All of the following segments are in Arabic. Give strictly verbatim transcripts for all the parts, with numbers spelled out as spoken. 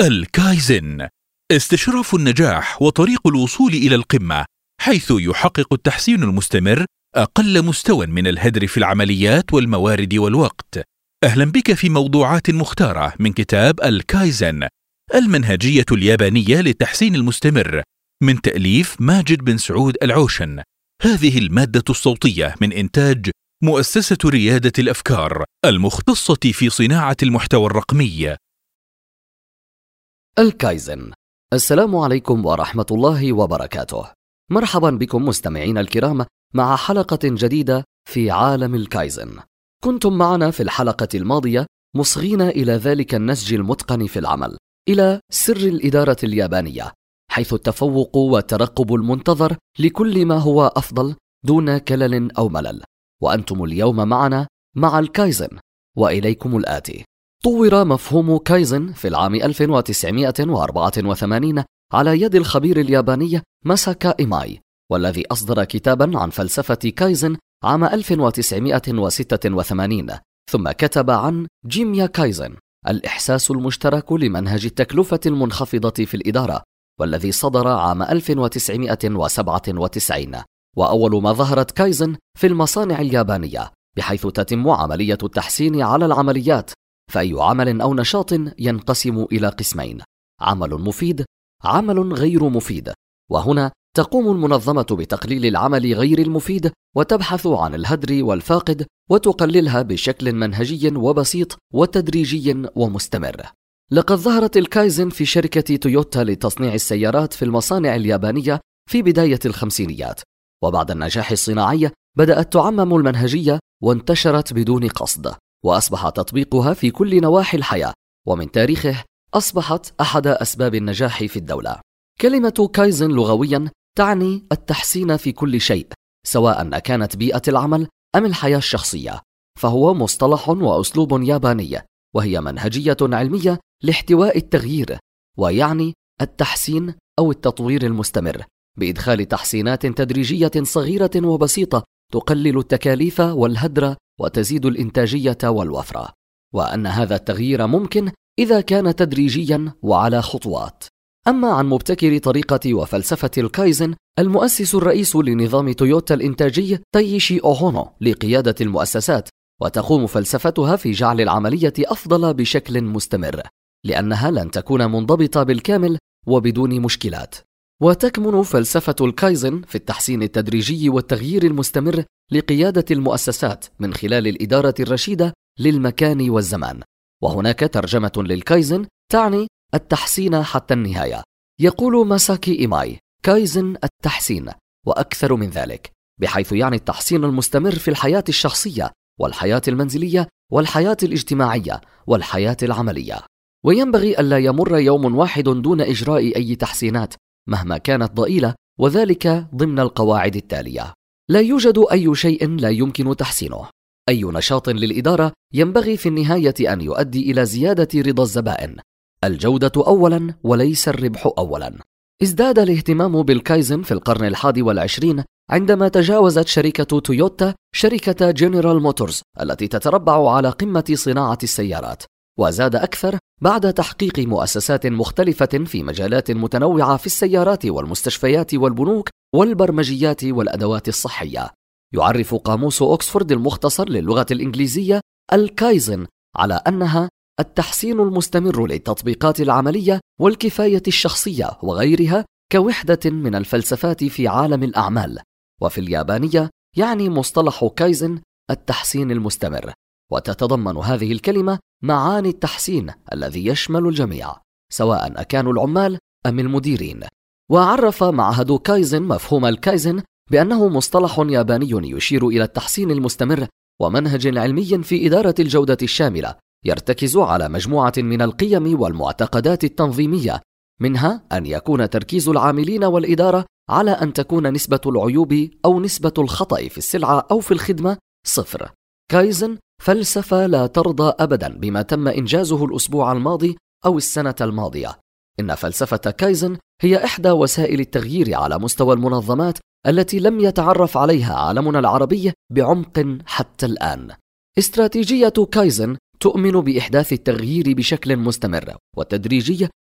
الكايزن استشراف النجاح وطريق الوصول إلى القمة، حيث يحقق التحسين المستمر أقل مستوى من الهدر في العمليات والموارد والوقت. أهلا بك في موضوعات مختارة من كتاب الكايزن، المنهجية اليابانية للتحسين المستمر، من تأليف ماجد بن سعود العوشن. هذه المادة الصوتية من إنتاج مؤسسة ريادة الأفكار المختصة في صناعة المحتوى الرقمي. الكايزن. السلام عليكم ورحمة الله وبركاته. مرحبا بكم مستمعين الكرام مع حلقة جديدة في عالم الكايزن. كنتم معنا في الحلقة الماضية مصغين إلى ذلك النسج المتقن في العمل، إلى سر الإدارة اليابانية، حيث التفوق والترقب المنتظر لكل ما هو أفضل دون كلل أو ملل. وأنتم اليوم معنا مع الكايزن، وإليكم الآتي. طور مفهوم كايزن في العام ألف وتسعمائة وأربعة وثمانين على يد الخبير الياباني ماساكا إيماي، والذي أصدر كتابا عن فلسفة كايزن عام ألف وتسعمائة وستة وثمانين، ثم كتب عن جيميا كايزن، الإحساس المشترك لمنهج التكلفة المنخفضة في الإدارة، والذي صدر عام ألف وتسعمائة وسبعة وتسعين. وأول ما ظهرت كايزن في المصانع اليابانية، بحيث تتم عملية التحسين على العمليات، فأي عمل أو نشاط ينقسم إلى قسمين: عمل مفيد، عمل غير مفيد. وهنا تقوم المنظمة بتقليل العمل غير المفيد، وتبحث عن الهدر والفاقد، وتقللها بشكل منهجي وبسيط وتدريجي ومستمر. لقد ظهرت الكايزن في شركة تويوتا لتصنيع السيارات في المصانع اليابانية في بداية الخمسينيات، وبعد النجاح الصناعي بدأت تعمم المنهجية وانتشرت بدون قصد، وأصبح تطبيقها في كل نواحي الحياة، ومن تاريخه أصبحت أحد أسباب النجاح في الدولة. كلمة كايزن لغويا تعني التحسين في كل شيء، سواء كانت بيئة العمل أم الحياة الشخصية، فهو مصطلح وأسلوب ياباني، وهي منهجية علمية لاحتواء التغيير، ويعني التحسين أو التطوير المستمر، بإدخال تحسينات تدريجية صغيرة وبسيطة تقلل التكاليف والهدر وتزيد الإنتاجية والوفرة، وأن هذا التغيير ممكن إذا كان تدريجيا وعلى خطوات. أما عن مبتكر طريقة وفلسفة الكايزن، المؤسس الرئيس لنظام تويوتا الإنتاجي تايشي أوهونو لقيادة المؤسسات، وتقوم فلسفتها في جعل العملية أفضل بشكل مستمر، لأنها لن تكون منضبطة بالكامل وبدون مشكلات. وتكمن فلسفة الكايزن في التحسين التدريجي والتغيير المستمر لقيادة المؤسسات من خلال الإدارة الرشيدة للمكان والزمان. وهناك ترجمة للكايزن تعني التحسين حتى النهاية. يقول ماساكي إيماي: كايزن التحسين وأكثر من ذلك، بحيث يعني التحسين المستمر في الحياة الشخصية والحياة المنزلية والحياة الاجتماعية والحياة العملية. وينبغي ألا يمر يوم واحد دون إجراء أي تحسينات مهما كانت ضئيلة، وذلك ضمن القواعد التالية: لا يوجد أي شيء لا يمكن تحسينه. أي نشاط للإدارة ينبغي في النهاية أن يؤدي إلى زيادة رضا الزبائن. الجودة أولا وليس الربح أولا. ازداد الاهتمام بالكايزن في القرن الحادي والعشرين عندما تجاوزت شركة تويوتا شركة جنرال موتورز التي تتربع على قمة صناعة السيارات، وزاد أكثر بعد تحقيق مؤسسات مختلفة في مجالات متنوعة في السيارات والمستشفيات والبنوك والبرمجيات والأدوات الصحية. يعرف قاموس أوكسفورد المختصر للغة الإنجليزية الكايزن على أنها التحسين المستمر للتطبيقات العملية والكفاية الشخصية وغيرها كوحدة من الفلسفات في عالم الأعمال. وفي اليابانية يعني مصطلح كايزن التحسين المستمر، وتتضمن هذه الكلمة معاني التحسين الذي يشمل الجميع، سواء أكانوا العمال أم المديرين. وعرف معهد كايزن مفهوم الكايزن بأنه مصطلح ياباني يشير إلى التحسين المستمر ومنهج علمي في إدارة الجودة الشاملة، يرتكز على مجموعة من القيم والمعتقدات التنظيمية، منها أن يكون تركيز العاملين والإدارة على أن تكون نسبة العيوب أو نسبة الخطأ في السلعة أو في الخدمة صفر. كايزن فلسفة لا ترضى أبدا بما تم إنجازه الأسبوع الماضي أو السنة الماضية. إن فلسفة كايزن هي إحدى وسائل التغيير على مستوى المنظمات التي لم يتعرف عليها عالمنا العربي بعمق حتى الآن. استراتيجية كايزن تؤمن بإحداث التغيير بشكل مستمر وتدريجي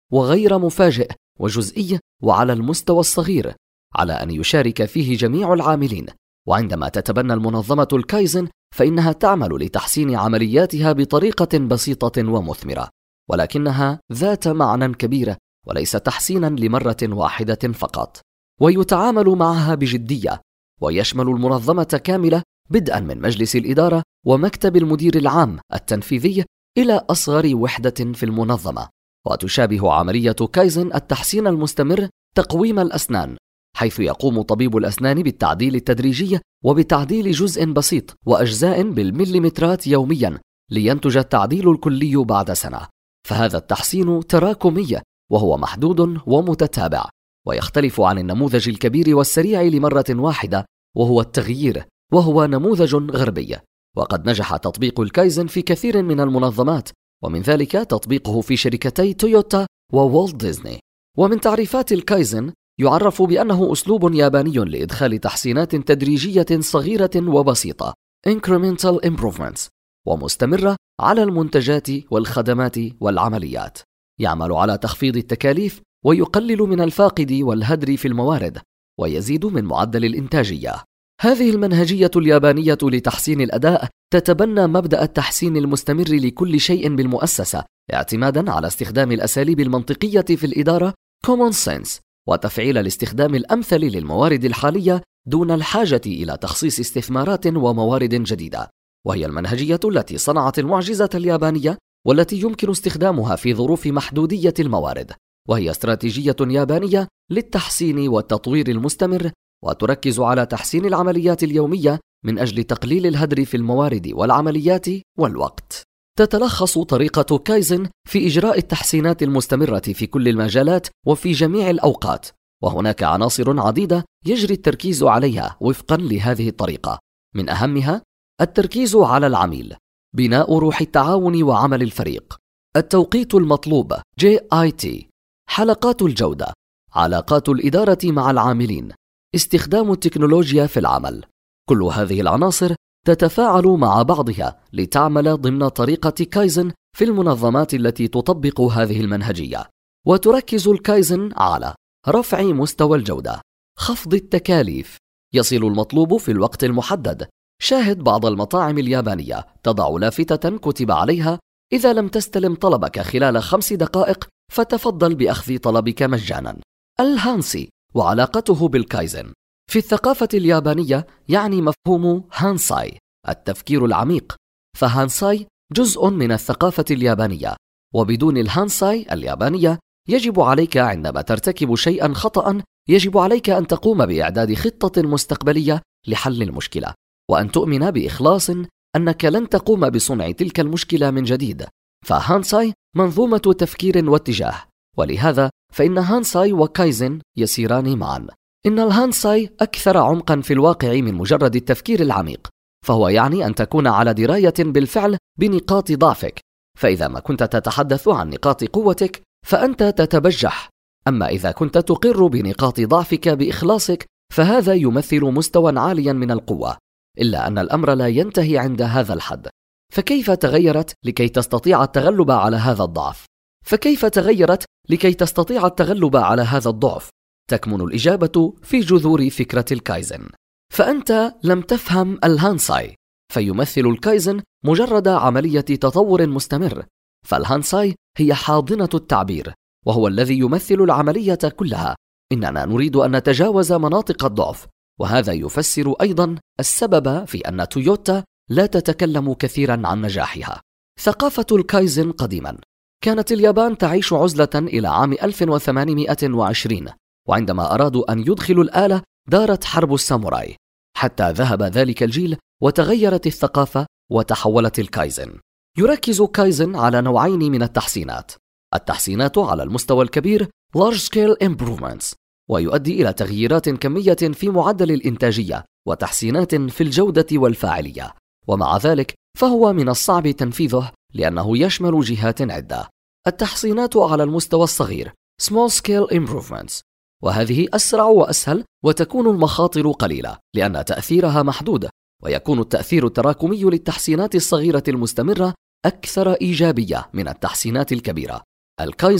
وغير مفاجئ وجزئي وعلى المستوى الصغير، على أن يشارك فيه جميع العاملين. وعندما تتبنى المنظمة الكايزن فإنها تعمل لتحسين عملياتها بطريقة بسيطة ومثمرة، ولكنها ذات معنى كبير وليس تحسينا لمرة واحدة فقط، ويتعامل معها بجدية، ويشمل المنظمة كاملة بدءا من مجلس الإدارة ومكتب المدير العام التنفيذي إلى أصغر وحدة في المنظمة. وتشابه عملية كايزن التحسين المستمر تقويم الأسنان، حيث يقوم طبيب الأسنان بالتعديل التدريجي وبتعديل جزء بسيط وأجزاء بالمليمترات يوميا لينتج التعديل الكلي بعد سنة. فهذا التحسين تراكمي وهو محدود ومتتابع، ويختلف عن النموذج الكبير والسريع لمرة واحدة وهو التغيير، وهو نموذج غربي. وقد نجح تطبيق الكايزن في كثير من المنظمات، ومن ذلك تطبيقه في شركتي تويوتا ووالت ديزني. ومن تعريفات الكايزن يعرف بأنه أسلوب ياباني لإدخال تحسينات تدريجية صغيرة وبسيطة incremental improvements ومستمرة على المنتجات والخدمات والعمليات. يعمل على تخفيض التكاليف ويقلل من الفاقد والهدر في الموارد ويزيد من معدل الإنتاجية. هذه المنهجية اليابانية لتحسين الأداء تتبنى مبدأ التحسين المستمر لكل شيء بالمؤسسة، اعتمادا على استخدام الأساليب المنطقية في الإدارة common sense، وتفعيل الاستخدام الأمثل للموارد الحالية دون الحاجة إلى تخصيص استثمارات وموارد جديدة. وهي المنهجية التي صنعت المعجزة اليابانية، والتي يمكن استخدامها في ظروف محدودية الموارد. وهي استراتيجية يابانية للتحسين والتطوير المستمر، وتركز على تحسين العمليات اليومية من أجل تقليل الهدر في الموارد والعمليات والوقت. تتلخص طريقة كايزن في إجراء التحسينات المستمرة في كل المجالات وفي جميع الأوقات، وهناك عناصر عديدة يجري التركيز عليها وفقا لهذه الطريقة. من أهمها التركيز على العميل، بناء روح التعاون وعمل الفريق، التوقيت المطلوب جي آي تي، حلقات الجودة، علاقات الإدارة مع العاملين، استخدام التكنولوجيا في العمل. كل هذه العناصر تتفاعل مع بعضها لتعمل ضمن طريقة كايزن في المنظمات التي تطبق هذه المنهجية. وتركز الكايزن على رفع مستوى الجودة، خفض التكاليف، يصل المطلوب في الوقت المحدد. شاهد بعض المطاعم اليابانية تضع لافتة كتب عليها: إذا لم تستلم طلبك خلال خمس دقائق فتفضل بأخذ طلبك مجانا. الهانسي وعلاقته بالكايزن. في الثقافة اليابانية يعني مفهوم هانساي التفكير العميق، فهانساي جزء من الثقافة اليابانية، وبدون الهانساي اليابانية يجب عليك عندما ترتكب شيئا خطأ يجب عليك أن تقوم بإعداد خطة مستقبلية لحل المشكلة، وأن تؤمن بإخلاص أنك لن تقوم بصنع تلك المشكلة من جديد. فهانساي منظومة تفكير واتجاه، ولهذا فإن هانساي وكايزن يسيران معا. إن الهانساي أكثر عمقا في الواقع من مجرد التفكير العميق، فهو يعني أن تكون على دراية بالفعل بنقاط ضعفك، فإذا ما كنت تتحدث عن نقاط قوتك فأنت تتبجح، أما إذا كنت تقر بنقاط ضعفك بإخلاصك فهذا يمثل مستوى عاليا من القوة. إلا أن الأمر لا ينتهي عند هذا الحد. فكيف تغيرت لكي تستطيع التغلب على هذا الضعف؟ فكيف تغيرت لكي تستطيع التغلب على هذا الضعف؟ تكمن الإجابة في جذور فكرة الكايزن. فأنت لم تفهم الهانساي، فيمثل الكايزن مجرد عملية تطور مستمر، فالهانساي هي حاضنة التعبير، وهو الذي يمثل العملية كلها. إننا نريد أن نتجاوز مناطق الضعف، وهذا يفسر أيضا السبب في أن تويوتا لا تتكلم كثيرا عن نجاحها. ثقافة الكايزن قديما كانت اليابان تعيش عزلة إلى عام ألف وثمانمائة وعشرين، وعندما أرادوا أن يدخلوا الآلة دارت حرب الساموراي، حتى ذهب ذلك الجيل وتغيرت الثقافة وتحولت الكايزن. يركز كايزن على نوعين من التحسينات: التحسينات على المستوى الكبير large scale improvements، ويؤدي إلى تغييرات كمية في معدل الإنتاجية وتحسينات في الجودة والفاعلية، ومع ذلك فهو من الصعب تنفيذه لأنه يشمل جهات عدة. التحسينات على المستوى الصغير small scale improvements، وهذه أسرع وأسهل وتكون المخاطر قليلة لأن تأثيرها محدود، ويكون التأثير التراكمي للتحسينات الصغيرة المستمرة أكثر إيجابية من التحسينات الكبيرة. الكايزن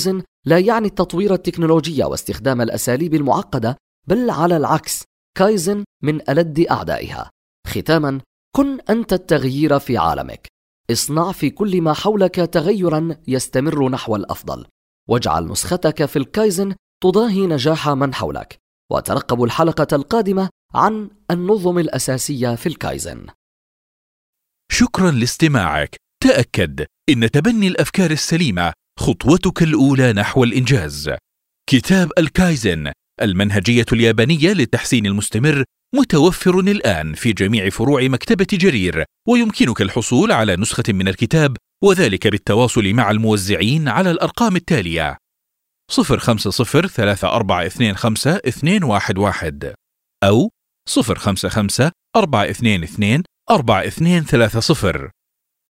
لا يعني التطوير التكنولوجي واستخدام الأساليب المعقدة، بل على العكس، كايزن من ألد أعدائها. ختاما، كن أنت التغيير في عالمك. اصنع في كل ما حولك تغيرا يستمر نحو الأفضل، واجعل نسختك في الكايزن تضاهي نجاح من حولك. وترقبوا الحلقة القادمة عن النظم الأساسية في الكايزن. شكرا لاستماعك. تأكد إن تبني الأفكار السليمة خطوتك الأولى نحو الإنجاز. كتاب الكايزن، المنهجية اليابانية للتحسين المستمر، متوفر الآن في جميع فروع مكتبة جرير، ويمكنك الحصول على نسخة من الكتاب، وذلك بالتواصل مع الموزعين على الأرقام التالية: صفر خمسة صفر ثلاثة أربعة اثنين خمسة اثنين واحد واحد أو صفر خمسة خمسة أربعة اثنين اثنين أربعة اثنين ثلاثة صفر.